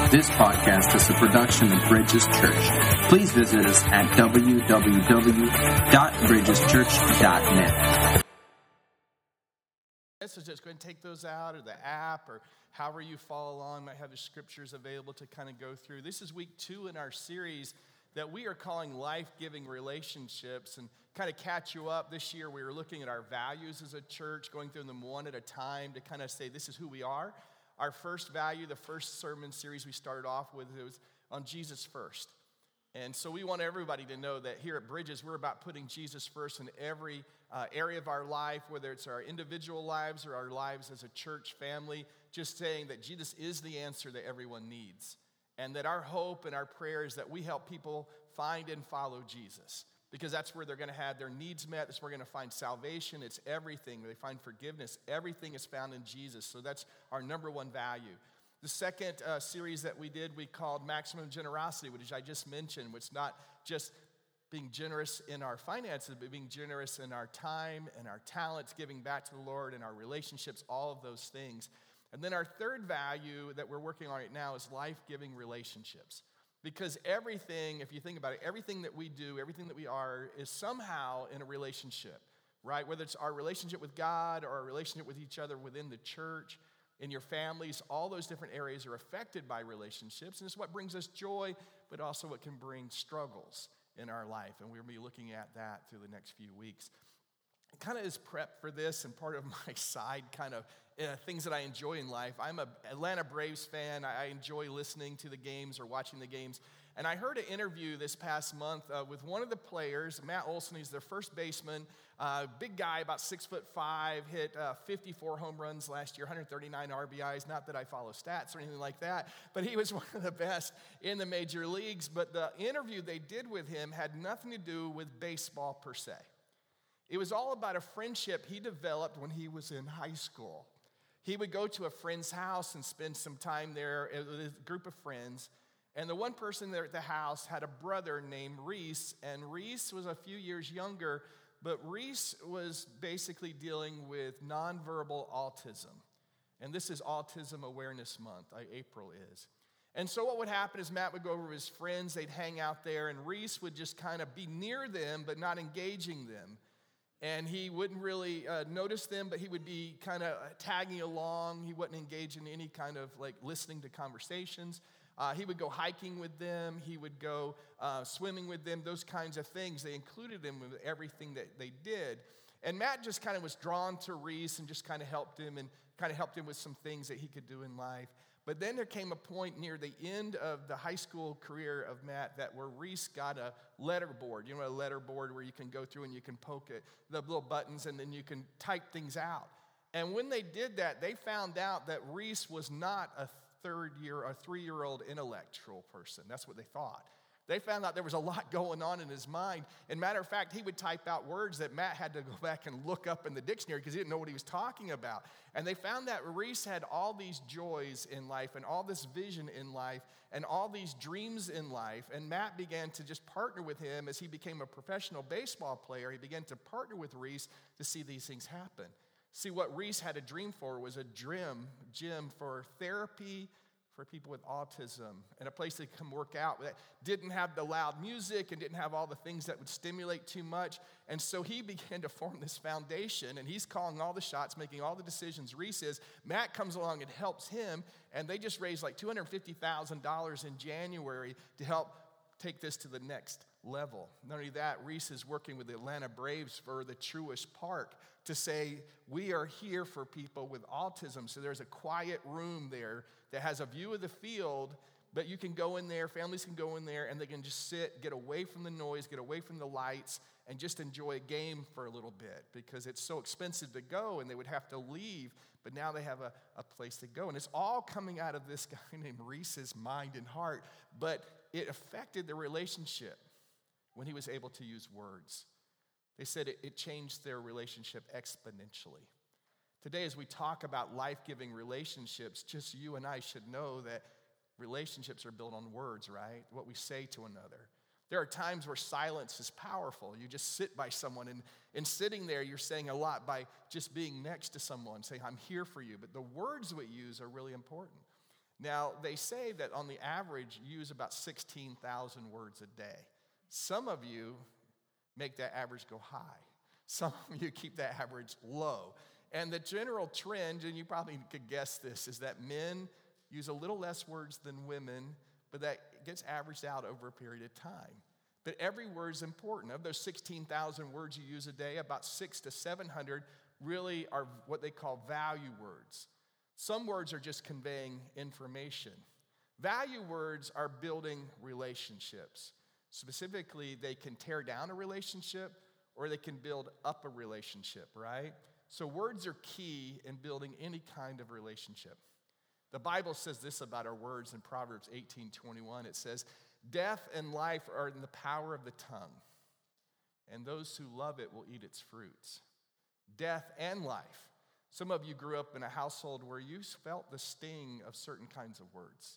This podcast is a production of Bridges Church. Please visit us at www.bridgeschurch.net. So just go ahead and take those out, or the app, or however you follow along. Might have the scriptures available to kind of go through. This is week 2 in our series that we are calling Life-Giving Relationships. And kind of catch you up, this year we were looking at our values as a church, going through them one at a time to kind of say this is who we are. Our first value, the first sermon series we started off with, it was on Jesus first. And so we want everybody to know that here at Bridges, we're about putting Jesus first in every area of our life, whether it's our individual lives or our lives as a church family, just saying that Jesus is the answer that everyone needs. And that our hope and our prayer is that we help people find and follow Jesus. Because that's where they're going to have their needs met. That's where we're going to find salvation. It's everything. They find forgiveness. Everything is found in Jesus. So that's our number one value. The second series that we did, we called Maximum Generosity, which I just mentioned, which is not just being generous in our finances, but being generous in our time and our talents, giving back to the Lord and our relationships, all of those things. And then our third value that we're working on right now is life-giving relationships. Because everything, if you think about it, everything that we do, everything that we are, is somehow in a relationship, right? Whether it's our relationship with God or our relationship with each other within the church, in your families, all those different areas are affected by relationships. And it's what brings us joy, but also what can bring struggles in our life. And we'll be looking at that through the next few weeks. Kind of as prep for this and part of my side kind of things that I enjoy in life. I'm an Atlanta Braves fan. I enjoy listening to the games or watching the games. And I heard an interview this past month with one of the players, Matt Olson. He's their first baseman, big guy, about 6'5", hit 54 home runs last year, 139 RBIs. Not that I follow stats or anything like that, but he was one of the best in the major leagues. But the interview they did with him had nothing to do with baseball per se. It was all about a friendship he developed when he was in high school. He would go to a friend's house and spend some time there with a group of friends. And the one person there at the house had a brother named Reese. And Reese was a few years younger, but Reese was basically dealing with nonverbal autism. And this is Autism Awareness Month, April is. And so what would happen is Matt would go over with his friends. They'd hang out there, and Reese would just kind of be near them, but not engaging them. And he wouldn't really notice them, but he would be kind of tagging along. He wouldn't engage in any kind of like listening to conversations. He would go hiking with them. He would go swimming with them, those kinds of things. They included him with everything that they did. And Matt just kind of was drawn to Reese and just kind of helped him with some things that he could do in life. But then there came a point near the end of the high school career of Matt where Reese got a letterboard. You know, a letterboard where you can go through and you can poke it, the little buttons, and then you can type things out. And when they did that, they found out that Reese was not a 3-year-old intellectual person. That's what they thought. They found out there was a lot going on in his mind. And matter of fact, he would type out words that Matt had to go back and look up in the dictionary because he didn't know what he was talking about. And they found that Reese had all these joys in life and all this vision in life and all these dreams in life. And Matt began to just partner with him as he became a professional baseball player. He began to partner with Reese to see these things happen. See, what Reese had a dream for was a gym for therapy for people with autism, and a place they can come work out that didn't have the loud music and didn't have all the things that would stimulate too much. And so he began to form this foundation, and he's calling all the shots, making all the decisions. Reese is. Matt comes along and helps him, and they just raised like $250,000 in January to help take this to the next level. Not only that, Reese is working with the Atlanta Braves for the Truist Park to say, we are here for people with autism. So there's a quiet room there that has a view of the field, but you can go in there, families can go in there, and they can just sit, get away from the noise, get away from the lights, and just enjoy a game for a little bit because it's so expensive to go, and they would have to leave, but now they have a place to go. And it's all coming out of this guy named Reese's mind and heart, but it affected the relationship when he was able to use words. They said it changed their relationship exponentially. Today, as we talk about life-giving relationships, just you and I should know that relationships are built on words, right? What we say to another. There are times where silence is powerful. You just sit by someone, and in sitting there, you're saying a lot by just being next to someone, saying, I'm here for you. But the words we use are really important. Now, they say that on the average, you use about 16,000 words a day. Some of you make that average go high. Some of you keep that average low. And the general trend, and you probably could guess this, is that men use a little less words than women, but that gets averaged out over a period of time. But every word is important. Of those 16,000 words you use a day, about 600 to 700 really are what they call value words. Some words are just conveying information. Value words are building relationships. Specifically, they can tear down a relationship or they can build up a relationship, right? So words are key in building any kind of relationship. The Bible says this about our words in Proverbs 18:21. It says, "Death and life are in the power of the tongue, and those who love it will eat its fruits." Death and life. Some of you grew up in a household where you felt the sting of certain kinds of words.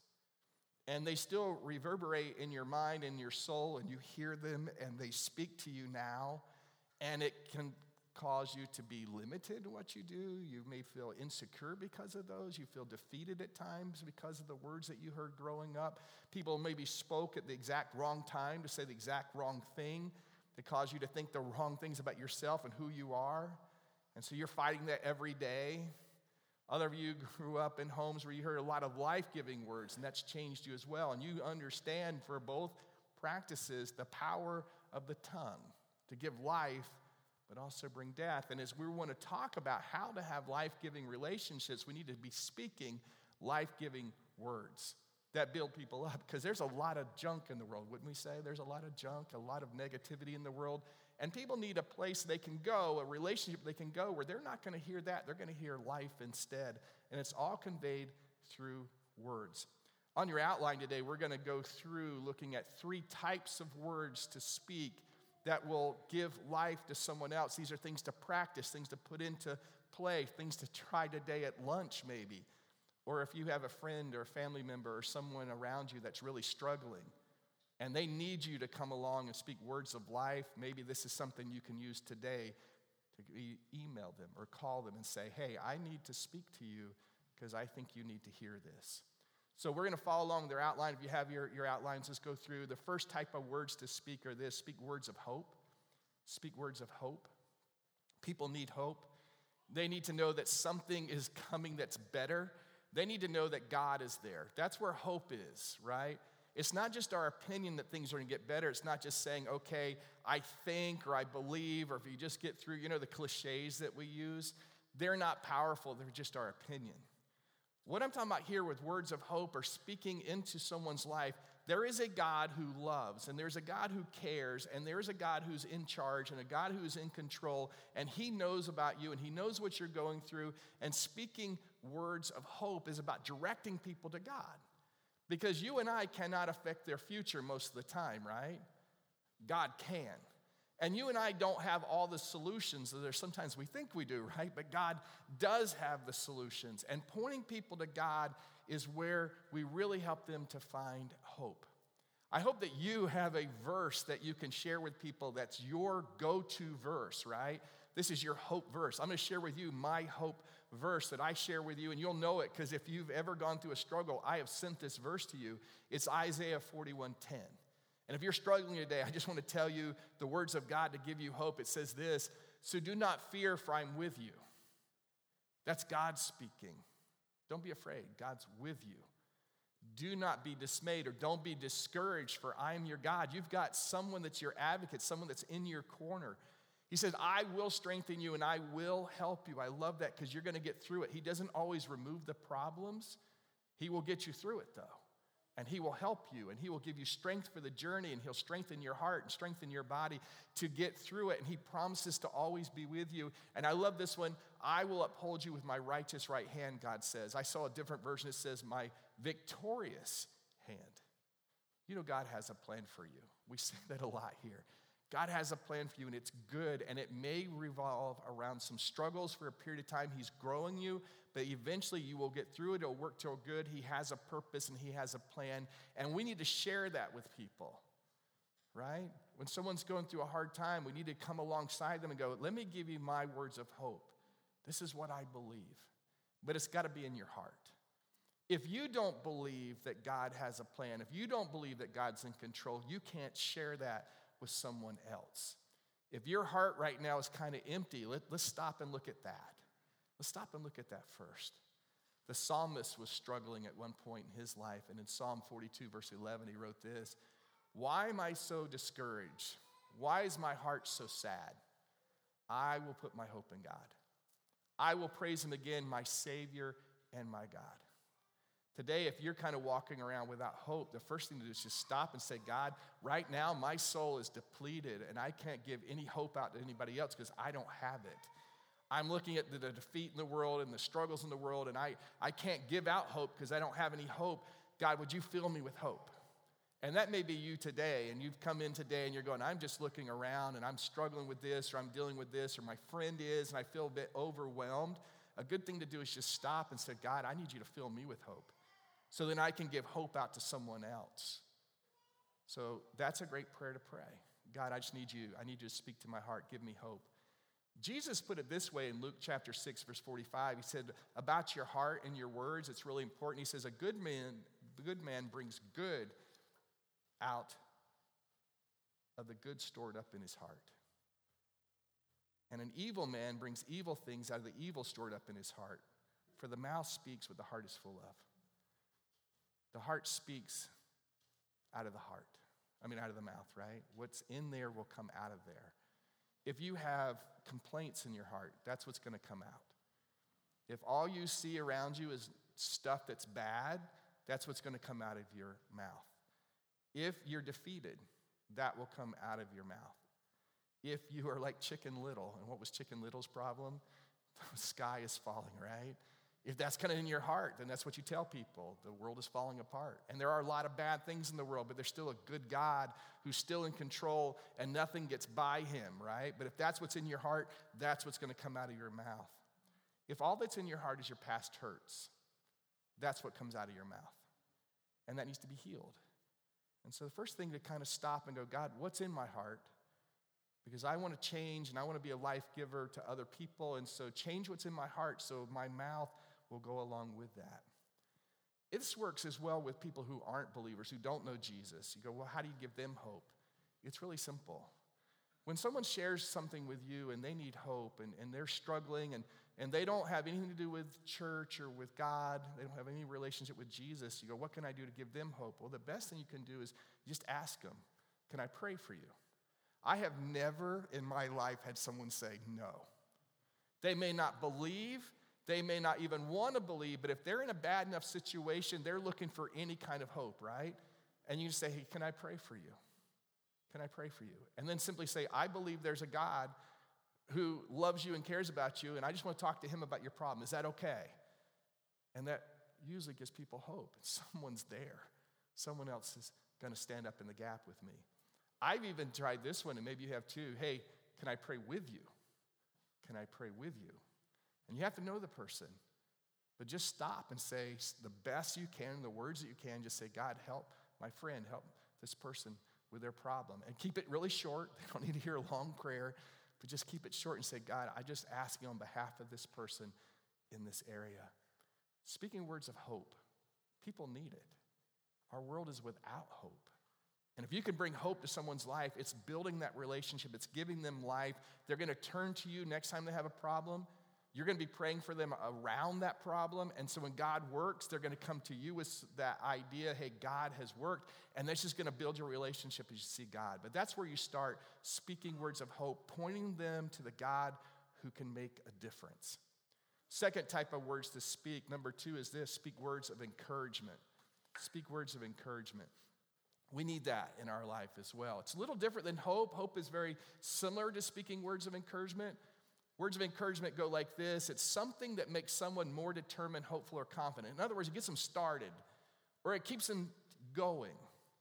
And they still reverberate in your mind and your soul, and you hear them, and they speak to you now. And it can cause you to be limited in what you do. You may feel insecure because of those. You feel defeated at times because of the words that you heard growing up. People maybe spoke at the exact wrong time to say the exact wrong thing to cause you to think the wrong things about yourself and who you are. And so you're fighting that every day. Other of you grew up in homes where you heard a lot of life-giving words, and that's changed you as well. And you understand for both practices the power of the tongue to give life but also bring death. And as we want to talk about how to have life-giving relationships, we need to be speaking life-giving words that build people up, because there's a lot of junk in the world, wouldn't we say? There's a lot of junk, a lot of negativity in the world, and people need a place they can go, a relationship they can go where they're not going to hear that. They're going to hear life instead, and it's all conveyed through words. On your outline today, we're going to go through looking at 3 types of words to speak that will give life to someone else. These are things to practice, things to put into play, things to try today at lunch maybe. Or if you have a friend or a family member or someone around you that's really struggling and they need you to come along and speak words of life, maybe this is something you can use today to email them or call them and say, "Hey, I need to speak to you because I think you need to hear this." So we're going to follow along their outline. If you have your outlines, let's go through. The first type of words to speak are this: speak words of hope. Speak words of hope. People need hope. They need to know that something is coming that's better. They need to know that God is there. That's where hope is, right? It's not just our opinion that things are going to get better. It's not just saying, okay, I think or I believe, or if you just get through, the cliches that we use. They're not powerful. They're just our opinion. What I'm talking about here with words of hope or speaking into someone's life, there is a God who loves, and there's a God who cares, and there's a God who's in charge, and a God who's in control, and He knows about you, and He knows what you're going through. And speaking words of hope is about directing people to God, because you and I cannot affect their future most of the time, right? God can. And you and I don't have all the solutions that sometimes we think we do, right? But God does have the solutions. And pointing people to God is where we really help them to find hope. I hope that you have a verse that you can share with people that's your go-to verse, right? This is your hope verse. I'm going to share with you my hope verse that I share with you, and you'll know it because if you've ever gone through a struggle, I have sent this verse to you. It's Isaiah 41:10. And if you're struggling today, I just want to tell you the words of God to give you hope. It says this: "So do not fear, for I'm with you." That's God speaking. Don't be afraid. God's with you. "Do not be dismayed," or don't be discouraged, for I am your God. You've got someone that's your advocate, someone that's in your corner. He says, "I will strengthen you and I will help you." I love that because you're going to get through it. He doesn't always remove the problems. He will get you through it, though. And He will help you, and He will give you strength for the journey, and He'll strengthen your heart and strengthen your body to get through it. And He promises to always be with you. And I love this one: "I will uphold you with my righteous right hand," God says. I saw a different version that says, "my victorious hand." God has a plan for you. We say that a lot here. God has a plan for you, and it's good, and it may revolve around some struggles for a period of time. He's growing you, but eventually you will get through it. It'll work till good. He has a purpose, and He has a plan, and we need to share that with people, right? When someone's going through a hard time, we need to come alongside them and go, "Let me give you my words of hope. This is what I believe." But it's got to be in your heart. If you don't believe that God has a plan, if you don't believe that God's in control, you can't share that with someone else. If your heart right now is kind of empty, let's stop and look at that. Let's stop and look at that first. The psalmist was struggling at one point in his life, and in Psalm 42, verse 11, he wrote this: "Why am I so discouraged? Why is my heart so sad? I will put my hope in God. I will praise him again, my Savior and my God." Today, if you're kind of walking around without hope, the first thing to do is just stop and say, "God, right now my soul is depleted and I can't give any hope out to anybody else because I don't have it. I'm looking at the defeat in the world and the struggles in the world, and I can't give out hope because I don't have any hope. God, would you fill me with hope?" And that may be you today, and you've come in today and you're going, "I'm just looking around and I'm struggling with this, or I'm dealing with this, or my friend is, and I feel a bit overwhelmed." A good thing to do is just stop and say, "God, I need you to fill me with hope so then I can give hope out to someone else." So that's a great prayer to pray. "God, I just need you. I need you to speak to my heart. Give me hope." Jesus put it this way in Luke chapter 6, verse 45. He said, about your heart and your words, it's really important. He says, a good man brings good out of the good stored up in his heart. And an evil man brings evil things out of the evil stored up in his heart. For the mouth speaks what the heart is full of. The heart speaks out of the heart. Out of the mouth, right? What's in there will come out of there. If you have complaints in your heart, that's what's going to come out. If all you see around you is stuff that's bad, that's what's going to come out of your mouth. If you're defeated, that will come out of your mouth. If you are like Chicken Little, and what was Chicken Little's problem? The sky is falling, right? If that's kind of in your heart, then that's what you tell people. The world is falling apart. And there are a lot of bad things in the world, but there's still a good God who's still in control, and nothing gets by him, right? But if that's what's in your heart, that's what's going to come out of your mouth. If all that's in your heart is your past hurts, that's what comes out of your mouth. And that needs to be healed. And so the first thing to kind of stop and go, "God, what's in my heart? Because I want to change and I want to be a life giver to other people. And so change what's in my heart so my mouth will go along with that." This works as well with people who aren't believers, who don't know Jesus. You go, "Well, how do you give them hope?" It's really simple. When someone shares something with you and they need hope and they're struggling and they don't have anything to do with church or with God, they don't have any relationship with Jesus, you go, "What can I do to give them hope?" Well, the best thing you can do is just ask them, "Can I pray for you?" I have never in my life had someone say no. They may not believe, they may not even want to believe, but if they're in a bad enough situation, they're looking for any kind of hope, right? And you say, "Hey, can I pray for you? Can I pray for you?" And then simply say, "I believe there's a God who loves you and cares about you, and I just want to talk to him about your problem. Is that okay?" And that usually gives people hope. Someone's there. Someone else is going to stand up in the gap with me. I've even tried this one, and maybe you have too. "Hey, can I pray with you? Can I pray with you?" And you have to know the person, but just stop and say the best you can, the words that you can, just say, "God, help my friend, help this person with their problem." And keep it really short. They don't need to hear a long prayer, but just keep it short and say, "God, I just ask you on behalf of this person in this area." Speaking words of hope. People need it. Our world is without hope. And if you can bring hope to someone's life, it's building that relationship. It's giving them life. They're going to turn to you next time they have a problem. You're going to be praying for them around that problem. And so when God works, they're going to come to you with that idea, "Hey, God has worked." And that's just going to build your relationship as you see God. But that's where you start speaking words of hope, pointing them to the God who can make a difference. Second type of words to speak, number 2, is this: speak words of encouragement. Speak words of encouragement. We need that in our life as well. It's a little different than hope. Hope is very similar to speaking words of encouragement. Words of encouragement go like this: it's something that makes someone more determined, hopeful, or confident. In other words, it gets them started, or it keeps them going,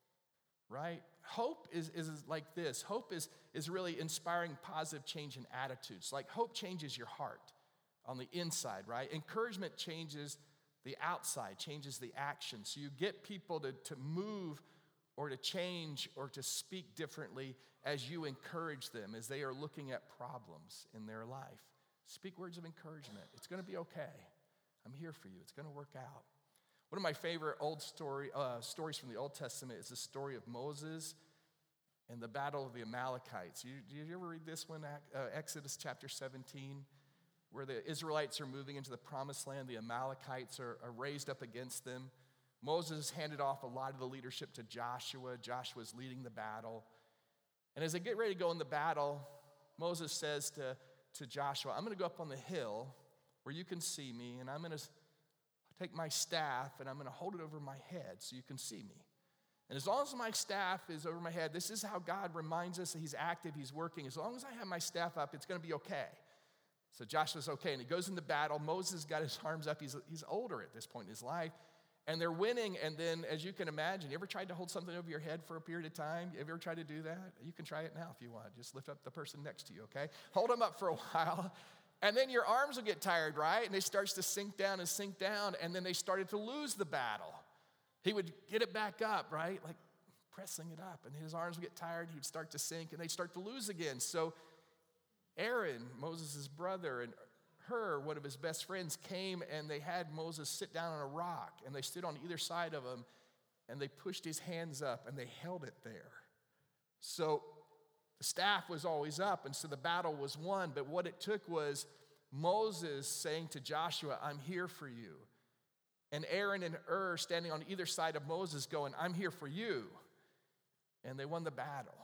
right? Hope is like this. Hope is really inspiring positive change in attitudes. Like hope changes your heart on the inside, right? Encouragement changes the outside, changes the action. So you get people to move or to change or to speak differently as you encourage them, as they are looking at problems in their life. Speak words of encouragement. It's going to be okay. I'm here for you. It's going to work out. One of my favorite stories from the Old Testament is the story of Moses and the battle of the Amalekites. Did you ever read this one, Exodus chapter 17, where the Israelites are moving into the promised land? The Amalekites are raised up against them. Moses handed off a lot of the leadership to Joshua. Joshua's leading the battle. And as they get ready to go in the battle, Moses says to Joshua, I'm going to go up on the hill where you can see me, and I'm going to take my staff, and I'm going to hold it over my head so you can see me. And as long as my staff is over my head, this is how God reminds us that he's active, he's working. As long as I have my staff up, it's going to be okay. So Joshua's okay, and he goes into battle. Moses got his arms up. He's older at this point in his life. And they're winning, and then, as you can imagine, you ever tried to hold something over your head for a period of time? You ever tried to do that? You can try it now if you want. Just lift up the person next to you, okay? Hold them up for a while, and then your arms will get tired, right? And it starts to sink down, and then they started to lose the battle. He would get it back up, right? Like pressing it up, and his arms would get tired. He would start to sink, and they'd start to lose again. So Aaron, Moses' brother, and one of his best friends, came and they had Moses sit down on a rock, and they stood on either side of him, and they pushed his hands up and they held it there. So the staff was always up, and so the battle was won. But what it took was Moses saying to Joshua, I'm here for you. And Aaron and Hur standing on either side of Moses going, I'm here for you. And they won the battle.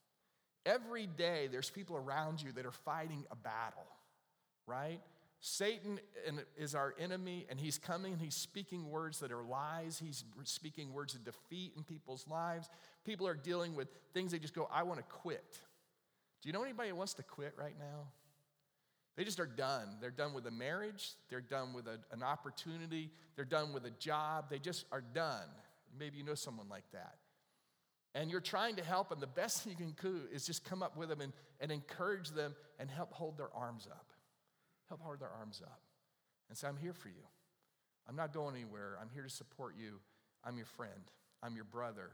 Every day there's people around you that are fighting a battle, right? Satan is our enemy, and he's coming, and he's speaking words that are lies. He's speaking words of defeat in people's lives. People are dealing with things they just go, I want to quit. Do you know anybody who wants to quit right now? They just are done. They're done with a marriage. They're done with an opportunity. They're done with a job. They just are done. Maybe you know someone like that. And you're trying to help them. The best thing you can do is just come up with them and encourage them and help hold their arms up. Help hold their arms up and say, I'm here for you. I'm not going anywhere. I'm here to support you. I'm your friend. I'm your brother.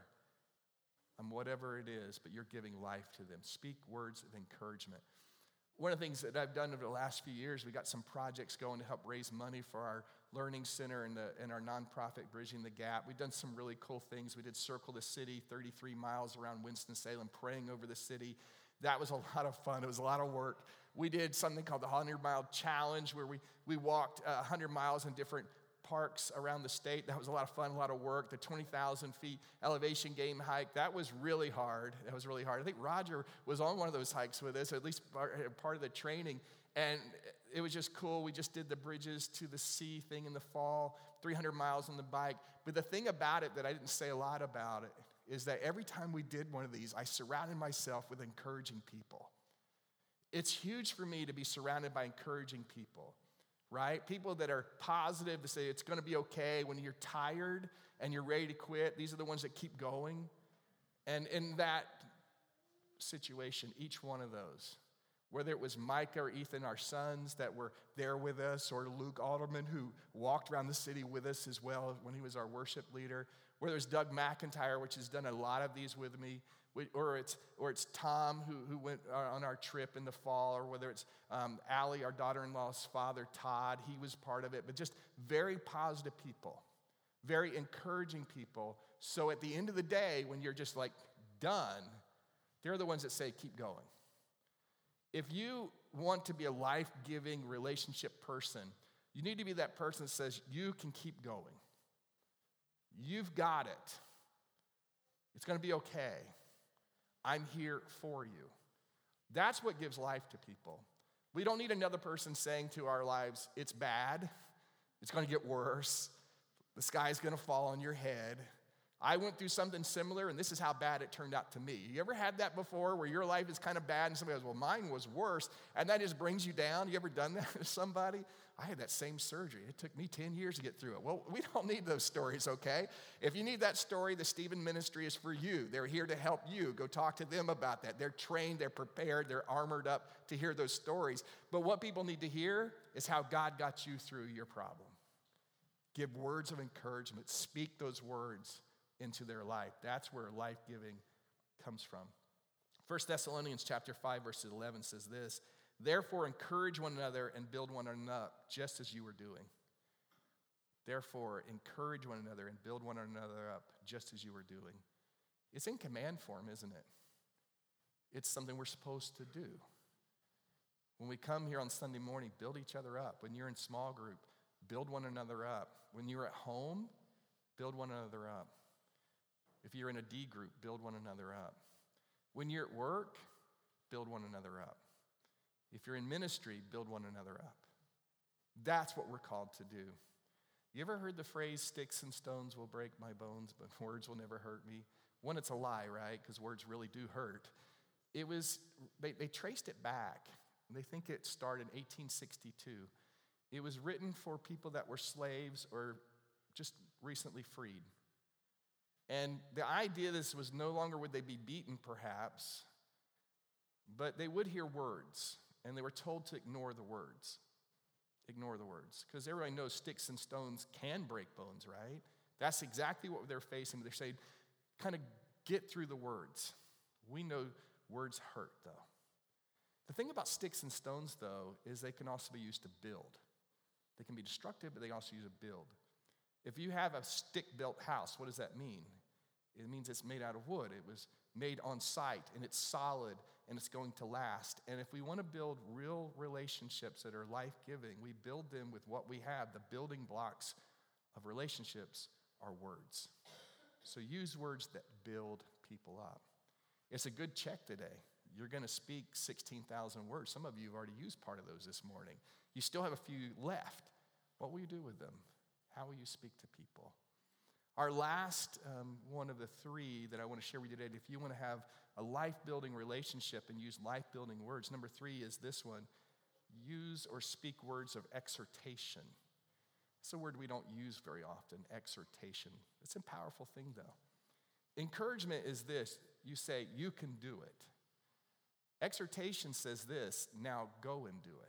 I'm whatever it is, but you're giving life to them. Speak words of encouragement. One of the things that I've done over the last few years, we got some projects going to help raise money for our learning center and our nonprofit Bridging the Gap. We've done some really cool things. We did Circle the City, 33 miles around Winston-Salem, praying over the city. That was a lot of fun. It was a lot of work. We did something called the 100-Mile Challenge, where we walked 100 miles in different parks around the state. That was a lot of fun, a lot of work. The 20,000 feet elevation game hike, that was really hard. That was really hard. I think Roger was on one of those hikes with us, or at least part of the training, and it was just cool. We just did the Bridges to the Sea thing in the fall, 300 miles on the bike. But the thing about it that I didn't say a lot about it is that every time we did one of these, I surrounded myself with encouraging people. It's huge for me to be surrounded by encouraging people, right? People that are positive, to say it's going to be okay when you're tired and you're ready to quit. These are the ones that keep going. And in that situation, each one of those, whether it was Micah or Ethan, our sons that were there with us, or Luke Alderman, who walked around the city with us as well when he was our worship leader, whether it's Doug McIntyre, which has done a lot of these with me, or it's Tom, who went on our trip in the fall, or whether it's Allie, our daughter-in-law's father, Todd, he was part of it, but just very positive people, very encouraging people. So at the end of the day, when you're just like done, they're the ones that say, keep going. If you want to be a life-giving relationship person, you need to be that person that says, you can keep going. You've got it. It's going to be okay. I'm here for you. That's what gives life to people. We don't need another person saying to our lives, it's bad, it's going to get worse, the sky's going to fall on your head. I went through something similar, and this is how bad it turned out to me. You ever had that before, where your life is kind of bad, and somebody goes, well, mine was worse, and that just brings you down? You ever done that to somebody? I had that same surgery. It took me 10 years to get through it. Well, we don't need those stories, okay? If you need that story, the Stephen Ministry is for you. They're here to help you. Go talk to them about that. They're trained, they're prepared, they're armored up to hear those stories. But what people need to hear is how God got you through your problem. Give words of encouragement. Speak those words into their life. That's where life-giving comes from. 1 Thessalonians chapter 5, verse 11 says this, therefore encourage one another and build one another up, just as you are doing. Therefore, encourage one another and build one another up just as you are doing. It's in command form, isn't it? It's something we're supposed to do. When we come here on Sunday morning, build each other up. When you're in small group, build one another up. When you're at home, build one another up. If you're in a D group, build one another up. When you're at work, build one another up. If you're in ministry, build one another up. That's what we're called to do. You ever heard the phrase, sticks and stones will break my bones, but words will never hurt me? One, it's a lie, right? Because words really do hurt. They traced it back. They think it started in 1862. It was written for people that were slaves or just recently freed. And the idea of this was no longer would they be beaten, perhaps, but they would hear words, and they were told to ignore the words. Ignore the words. Because everybody knows sticks and stones can break bones, right? That's exactly what they're facing. They're saying, kind of get through the words. We know words hurt, though. The thing about sticks and stones, though, is they can also be used to build. They can be destructive, but they also use to build. If you have a stick-built house, what does that mean? It means it's made out of wood. It was made on site, and it's solid, and it's going to last. And if we want to build real relationships that are life-giving, we build them with what we have. The building blocks of relationships are words. So use words that build people up. It's a good check today. You're going to speak 16,000 words. Some of you have already used part of those this morning. You still have a few left. What will you do with them? How will you speak to people? Our last one of the three that I want to share with you today, if you want to have a life-building relationship and use life-building words, number 3 is this one. Use or speak words of exhortation. It's a word we don't use very often, exhortation. It's a powerful thing, though. Encouragement is this. You say, you can do it. Exhortation says this, now go and do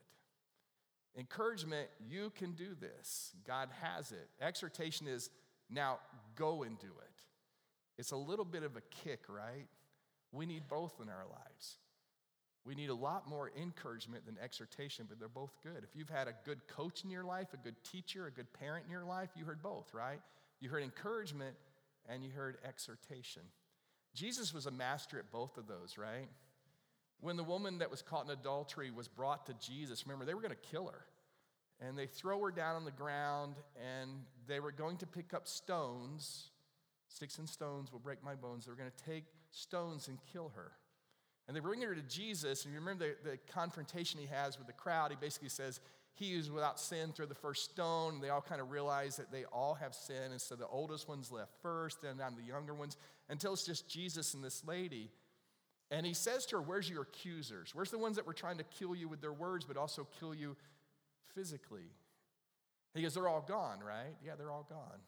it. Encouragement, you can do this. God has it. Exhortation is, now go and do it. It's a little bit of a kick, right? We need both in our lives. We need a lot more encouragement than exhortation, but they're both good. If you've had a good coach in your life, a good teacher, a good parent in your life, you heard both, right? You heard encouragement and you heard exhortation. Jesus was a master at both of those, right? When the woman that was caught in adultery was brought to Jesus, remember, they were going to kill her. And they throw her down on the ground, and they were going to pick up stones. Sticks and stones will break my bones. They were going to take stones and kill her. And they bring her to Jesus, and you remember the confrontation he has with the crowd. He basically says, he who's without sin, throw the first stone. And they all kind of realize that they all have sin, and so the oldest one's left first, and then the younger ones, until it's just Jesus and this lady. And he says to her, where's your accusers? Where's the ones that were trying to kill you with their words, but also kill you physically? He goes, they're all gone, right? Yeah, they're all gone.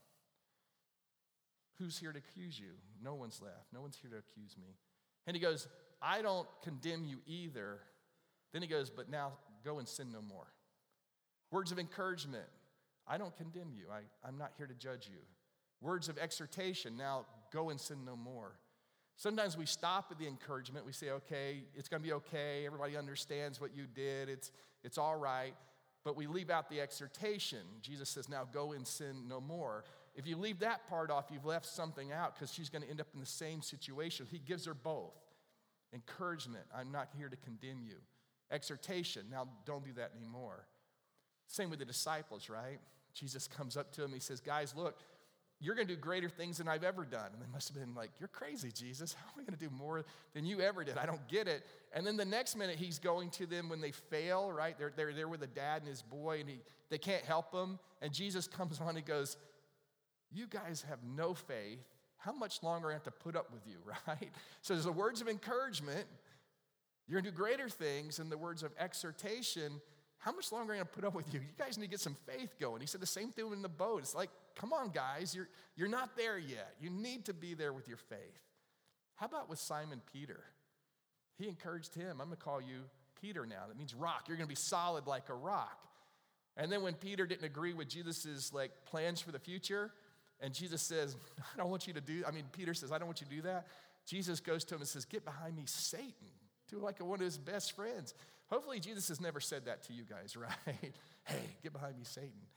Who's here to accuse you? No one's left. No one's here to accuse me. And he goes, I don't condemn you either. Then he goes, but now go and sin no more. Words of encouragement. I don't condemn you. I'm not here to judge you. Words of exhortation. Now go and sin no more. Sometimes we stop at the encouragement. We say, okay, it's going to be okay. Everybody understands what you did. It's all right. But we leave out the exhortation. Jesus says, now go and sin no more. If you leave that part off, you've left something out because she's going to end up in the same situation. He gives her both. Encouragement, I'm not here to condemn you. Exhortation, now don't do that anymore. Same with the disciples, right? Jesus comes up to them. He says, guys, look, you're going to do greater things than I've ever done. And they must have been like, you're crazy, Jesus. How am I going to do more than you ever did? I don't get it. And then the next minute, he's going to them when they fail, right? They're there with a dad and his boy, and they can't help them. And Jesus comes on and goes, you guys have no faith. How much longer I have to put up with you, right? So there's the words of encouragement. You're going to do greater things. And the words of exhortation. How much longer am I going to put up with you? You guys need to get some faith going. He said the same thing in the boat. It's like, come on, guys. You're not there yet. You need to be there with your faith. How about with Simon Peter? He encouraged him. I'm going to call you Peter now. That means rock. You're going to be solid like a rock. And then when Peter didn't agree with Jesus's plans for the future, and Jesus says, Peter says, I don't want you to do that. Jesus goes to him and says, get behind me, Satan, to one of his best friends. Hopefully Jesus has never said that to you guys, right? Hey, get behind me, Satan.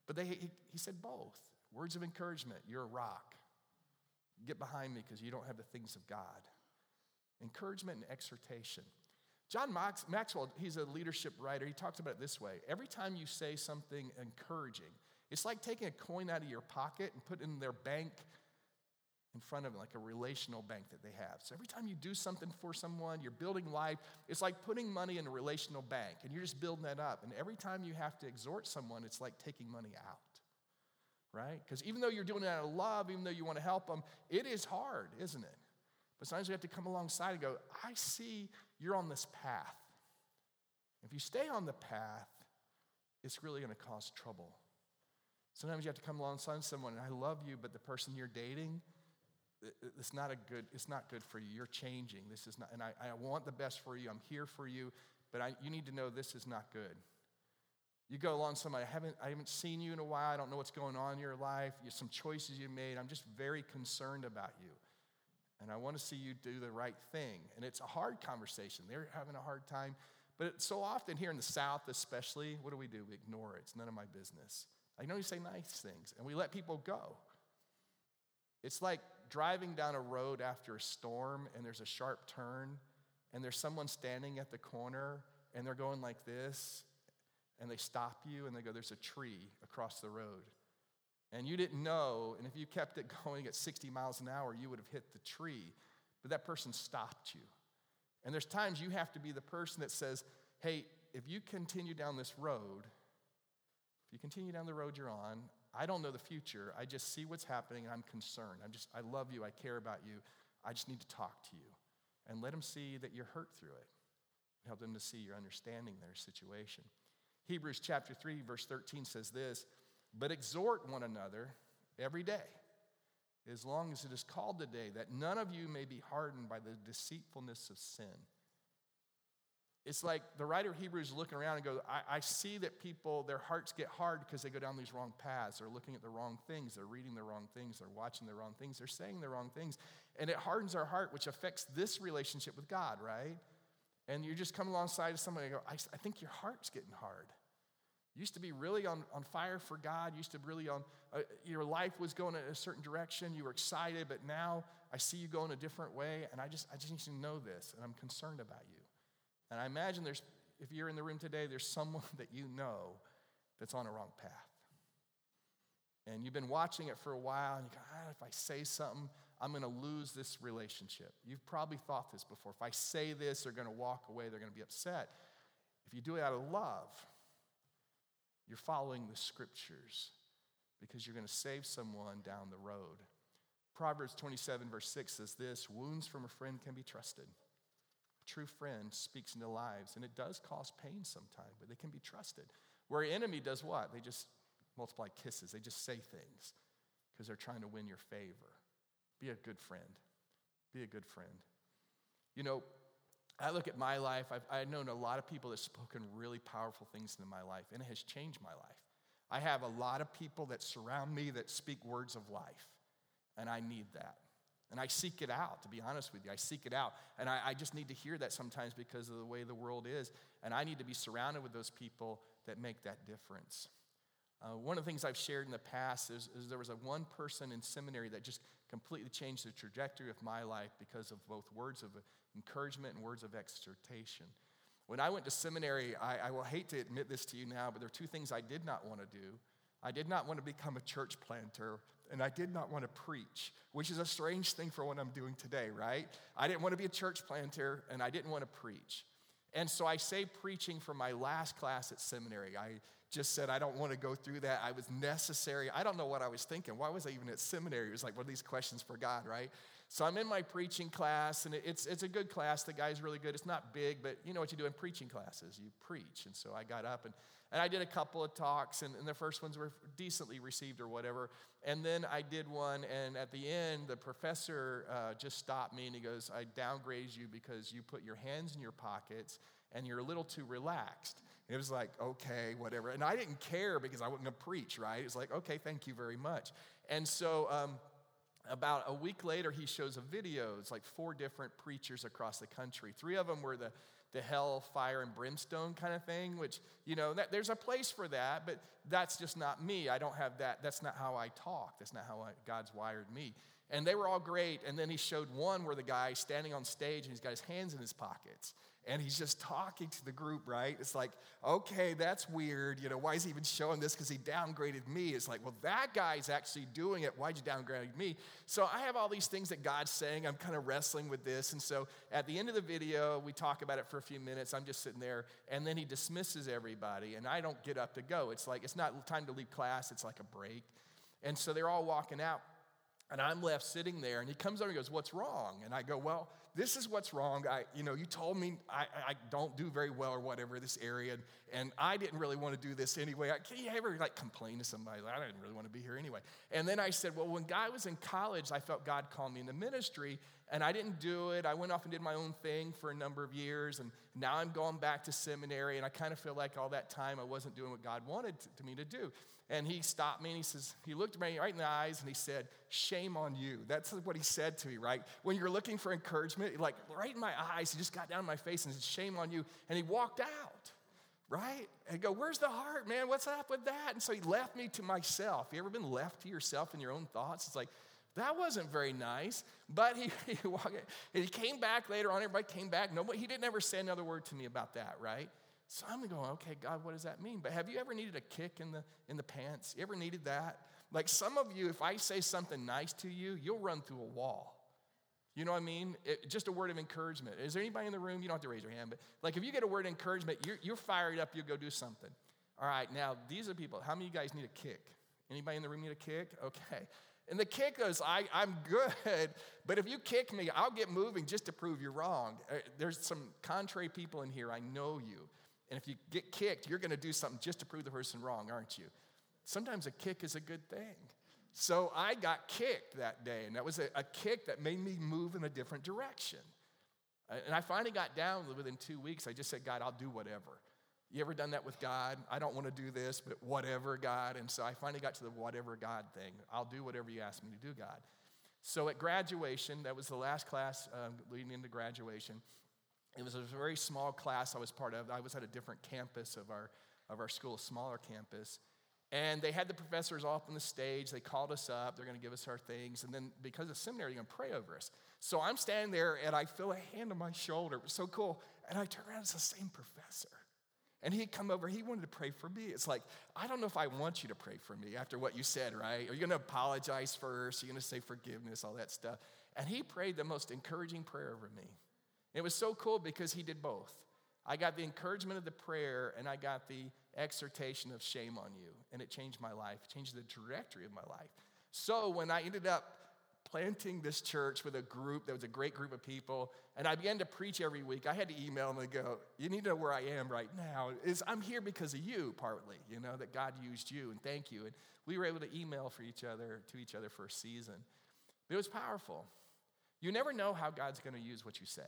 But he said both. Words of encouragement, you're a rock. Get behind me because you don't have the things of God. Encouragement and exhortation. John Maxwell, he's a leadership writer. He talks about it this way. Every time you say something encouraging, it's like taking a coin out of your pocket and putting it in their bank in front of them, like a relational bank that they have. So every time you do something for someone, you're building life. It's like putting money in a relational bank, and you're just building that up. And every time you have to exhort someone, it's like taking money out, right? Because even though you're doing it out of love, even though you want to help them, it is hard, isn't it? But sometimes we have to come alongside and go, I see you're on this path. If you stay on the path, it's really going to cause trouble. Sometimes you have to come alongside someone, and I love you, but the person you're dating, it's not good for you. You're changing. This is not, and I want the best for you. I'm here for you, but you need to know this is not good. You go along somebody, I haven't seen you in a while. I don't know what's going on in your life. Some choices you made. I'm just very concerned about you. And I want to see you do the right thing. And it's a hard conversation. They're having a hard time. But so often here in the South especially, what do? We ignore it. It's none of my business. I know you say nice things, and we let people go. It's like driving down a road after a storm, and there's a sharp turn, and there's someone standing at the corner, and they're going like this, and they stop you, and they go, there's a tree across the road. And you didn't know, and if you kept it going at 60 miles an hour, you would have hit the tree. But that person stopped you. And there's times you have to be the person that says, hey, if you continue down this road, if you continue down the road you're on, I don't know the future. I just see what's happening, and I'm concerned. I love you. I care about you. I just need to talk to you. And let them see that you're hurt through it. Help them to see you're understanding their situation. Hebrews chapter 3, verse 13 says this, but exhort one another every day, as long as it is called today, that none of you may be hardened by the deceitfulness of sin. It's like the writer of Hebrews looking around and goes, I see that people, their hearts get hard because they go down these wrong paths. They're looking at the wrong things. They're reading the wrong things. They're watching the wrong things. They're saying the wrong things. And it hardens our heart, which affects this relationship with God, right? And you just come alongside of somebody and go, I think your heart's getting hard. You used to be really on fire for God. You used to really your life was going in a certain direction. You were excited, but now I see you going a different way, and I just need to know this, and I'm concerned about you. And I imagine if you're in the room today, there's someone that you know that's on a wrong path. And you've been watching it for a while, and you go, if I say something, I'm going to lose this relationship. You've probably thought this before. If I say this, they're going to walk away. They're going to be upset. If you do it out of love, you're following the scriptures because you're going to save someone down the road. Proverbs 27, verse 6 says this, wounds from a friend can be trusted. A true friend speaks into lives, and it does cause pain sometimes, but they can be trusted. Where an enemy does what? They just multiply kisses. They just say things because they're trying to win your favor. Be a good friend. Be a good friend. You know, I look at my life, I've known a lot of people that have spoken really powerful things into my life, and it has changed my life. I have a lot of people that surround me that speak words of life, and I need that. And I seek it out, to be honest with you. I seek it out, and I just need to hear that sometimes because of the way the world is, and I need to be surrounded with those people that make that difference. One of the things I've shared in the past is there was one person in seminary that just completely changed the trajectory of my life because of both words of encouragement and words of exhortation. When I went to seminary, I will hate to admit this to you now, but there are two things I did not want to do. I did not want to become a church planter, and I did not want to preach, which is a strange thing for what I'm doing today, right? I didn't want to be a church planter, and I didn't want to preach. And so I saved preaching for my last class at seminary. I just said, I don't want to go through that. I was necessary. I don't know what I was thinking. Why was I even at seminary? It was like one of these questions for God, right? So I'm in my preaching class, and it's a good class. The guy's really good. It's not big, but you know what you do in preaching classes. You preach. And so I got up, and I did a couple of talks, and the first ones were decently received or whatever. And then I did one, and at the end, the professor just stopped me, and he goes, I downgrade you because you put your hands in your pockets, and you're a little too relaxed. And it was like, okay, whatever. And I didn't care because I wasn't going to preach, right? It was like, okay, thank you very much. And so about a week later, he shows a video. It's like 4 different preachers across the country. 3 of them were the hell, fire, and brimstone kind of thing, which, there's a place for that, but that's just not me. I don't have that. That's not how I talk. That's not how God's wired me. And they were all great, and then he showed one where the guy's standing on stage, and he's got his hands in his pockets, and he's just talking to the group, right? It's like, okay, that's weird. Why is he even showing this? Because he downgraded me. It's like, well, that guy's actually doing it. Why'd you downgrade me? So I have all these things that God's saying. I'm kind of wrestling with this. And so at the end of the video, we talk about it for a few minutes. I'm just sitting there, and then he dismisses everybody, and I don't get up to go. It's like, it's not time to leave class. It's like a break. And so they're all walking out. And I'm left sitting there, and he comes over and goes, what's wrong? And I go, well, this is what's wrong. You told me I don't do very well or whatever this area, and I didn't really want to do this anyway. Can you ever complain to somebody? I didn't really want to be here anyway. And then I said, well, when I was in college, I felt God called me into ministry, and I didn't do it. I went off and did my own thing for a number of years, and now I'm going back to seminary, and I kind of feel like all that time I wasn't doing what God wanted me to do. And he stopped me, and he looked me right in the eyes, and he said, shame on you. That's what he said to me, right? When you're looking for encouragement, like right in my eyes, he just got down in my face and said, shame on you. And he walked out, right? And I go, where's the heart, man? What's up with that? And so he left me to myself. You ever been left to yourself and your own thoughts? It's like, that wasn't very nice. But he came back later on. Everybody came back. He didn't ever say another word to me about that, right? So I'm going, okay, God, what does that mean? But have you ever needed a kick in the pants? You ever needed that? Like some of you, if I say something nice to you, you'll run through a wall. You know what I mean? Just a word of encouragement. Is there anybody in the room? You don't have to raise your hand, but like if you get a word of encouragement, you're fired up, you'll go do something. All right, now these are people. How many of you guys need a kick? Anybody in the room need a kick? Okay. And the kick is, I'm good, but if you kick me, I'll get moving just to prove you're wrong. There's some contrary people in here. I know you. And if you get kicked, you're going to do something just to prove the person wrong, aren't you? Sometimes a kick is a good thing. So I got kicked that day, and that was a kick that made me move in a different direction. And I finally got down within 2 weeks. I just said, God, I'll do whatever. You ever done that with God? I don't want to do this, but whatever, God. And so I finally got to the whatever, God thing. I'll do whatever you ask me to do, God. So at graduation, that was the last class leading into graduation. It was a very small class I was part of. I was at a different campus of our school, a smaller campus. And they had the professors off on the stage. They called us up. They're going to give us our things. And then because of seminary, they're going to pray over us. So I'm standing there, and I feel a hand on my shoulder. It was so cool. And I turn around, it's the same professor. And he'd come over. He wanted to pray for me. It's like, I don't know if I want you to pray for me after what you said, right? Are you going to apologize first? Are you going to say forgiveness, all that stuff? And he prayed the most encouraging prayer over me. It was so cool because he did both. I got the encouragement of the prayer, and I got the exhortation of shame on you. And it changed my life, changed the trajectory of my life. So when I ended up planting this church with a group that was a great group of people, and I began to preach every week, I had to email them and go, you need to know where I am right now. I'm here because of you, partly, that God used you, and thank you. And we were able to email to each other for a season. It was powerful. You never know how God's going to use what you say.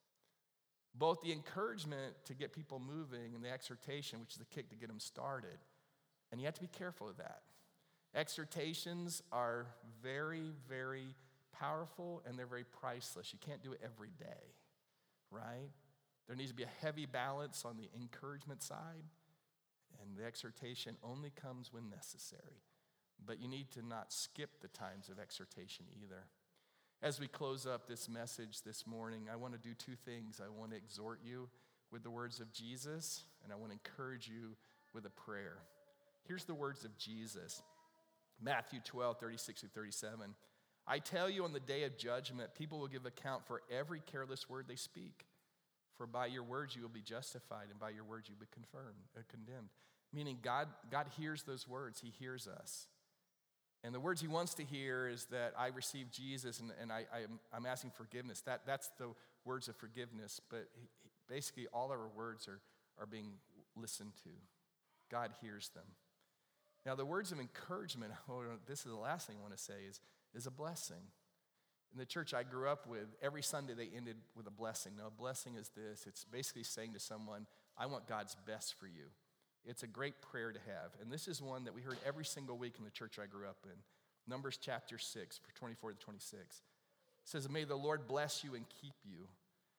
Both the encouragement to get people moving and the exhortation, which is the kick to get them started. And you have to be careful of that. Exhortations are very, very powerful, and they're very priceless. You can't do it every day, right? There needs to be a heavy balance on the encouragement side, and the exhortation only comes when necessary. But you need to not skip the times of exhortation either. As we close up this message this morning, I want to do two things. I want to exhort you with the words of Jesus, and I want to encourage you with a prayer. Here's the words of Jesus. Matthew 12, 36 through 37. I tell you, on the day of judgment, people will give account for every careless word they speak. For by your words you will be justified, and by your words you will be condemned. Meaning God hears those words. He hears us. And the words he wants to hear is that I received Jesus, and I'm asking forgiveness. That's the words of forgiveness. But basically all our words are being listened to. God hears them. Now, the words of encouragement, this is the last thing I want to say, is a blessing. In the church I grew up with, every Sunday they ended with a blessing. Now, a blessing is this. It's basically saying to someone, I want God's best for you. It's a great prayer to have. And this is one that we heard every single week in the church I grew up in. Numbers chapter 6, 24 to 26. It says, may the Lord bless you and keep you.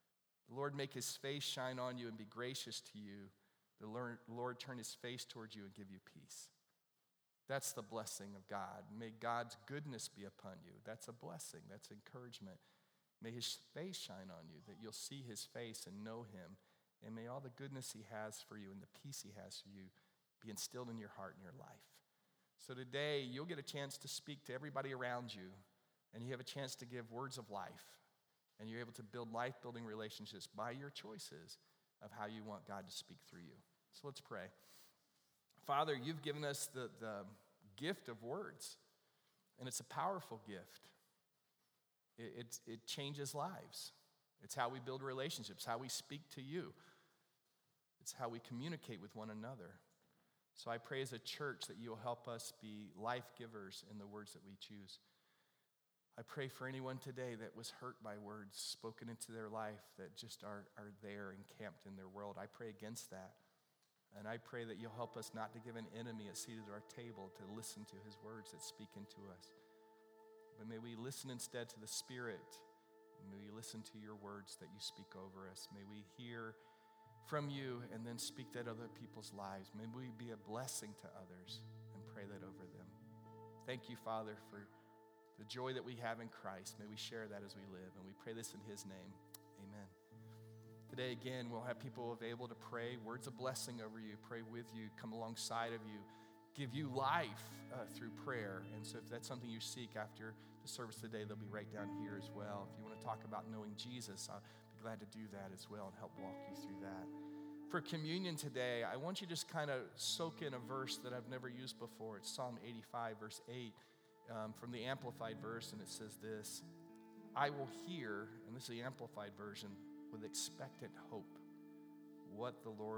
The Lord make his face shine on you and be gracious to you. The Lord turn his face towards you and give you peace. That's the blessing of God. May God's goodness be upon you. That's a blessing. That's encouragement. May his face shine on you, that you'll see his face and know him. And may all the goodness he has for you and the peace he has for you be instilled in your heart and your life. So today, you'll get a chance to speak to everybody around you, and you have a chance to give words of life. And you're able to build life-building relationships by your choices of how you want God to speak through you. So let's pray. Father, you've given us the gift of words, and it's a powerful gift. It changes lives. It's how we build relationships, how we speak to you. It's how we communicate with one another. So I pray as a church that you will help us be life givers in the words that we choose. I pray for anyone today that was hurt by words spoken into their life that just are there encamped in their world. I pray against that. And I pray that you'll help us not to give an enemy a seat at our table to listen to his words that speak into us. But may we listen instead to the Spirit. May we listen to your words that you speak over us. May we hear from you and then speak that other people's lives. May we be a blessing to others and pray that over them. Thank you, Father, for the joy that we have in Christ. May we share that as we live. And we pray this in his name. Amen. Today, again, we'll have people available to pray, words of blessing over you, pray with you, come alongside of you, give you life through prayer. And so if that's something you seek after the service today, they'll be right down here as well. If you want to talk about knowing Jesus, I'll be glad to do that as well and help walk you through that. For communion today, I want you to just kind of soak in a verse that I've never used before. It's Psalm 85, verse 8, from the Amplified verse, and it says this: I will hear, and this is the Amplified version, with expectant hope what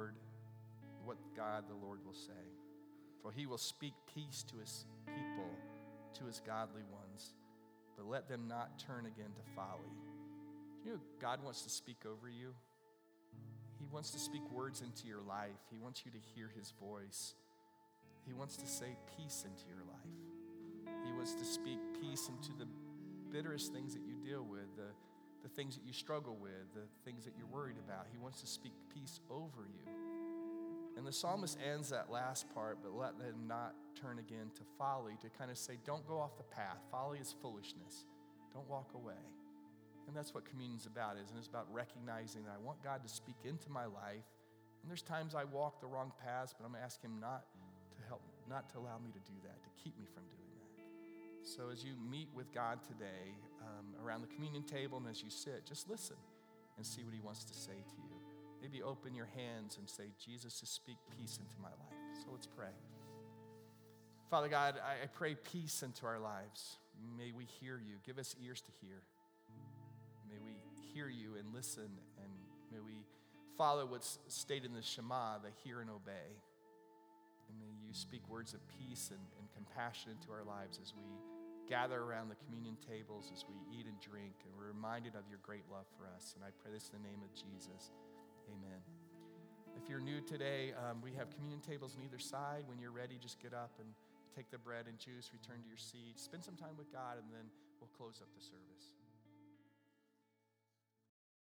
God the Lord will say. For he will speak peace to his people, to his godly ones, but let them not turn again to folly. You know, God wants to speak over you. He wants to speak words into your life. He wants you to hear his voice. He wants to say peace into your life. He wants to speak peace into the bitterest things that you deal with, the things that you struggle with, the things that you're worried about. He wants to speak peace over you. And the psalmist ends that last part, but let them not turn again to folly, to kind of say, don't go off the path. Folly is foolishness. Don't walk away. And that's what communion's about, isn't it? It's about recognizing that I want God to speak into my life. And there's times I walk the wrong paths, but I'm going to ask him not to allow me to do that, to keep me from doing that. So as you meet with God today around the communion table and as you sit, just listen and see what he wants to say to you. Maybe open your hands and say, Jesus, just speak peace into my life. So let's pray. Father God, I pray peace into our lives. May we hear you. Give us ears to hear. May we hear you and listen, and may we follow what's stated in the Shema, the hear and obey. And may you speak words of peace and compassion into our lives as we gather around the communion tables, as we eat and drink, and we're reminded of your great love for us. And I pray this in the name of Jesus. Amen. If you're new today, we have communion tables on either side. When you're ready, just get up and take the bread and juice, return to your seat, spend some time with God, and then we'll close up the service.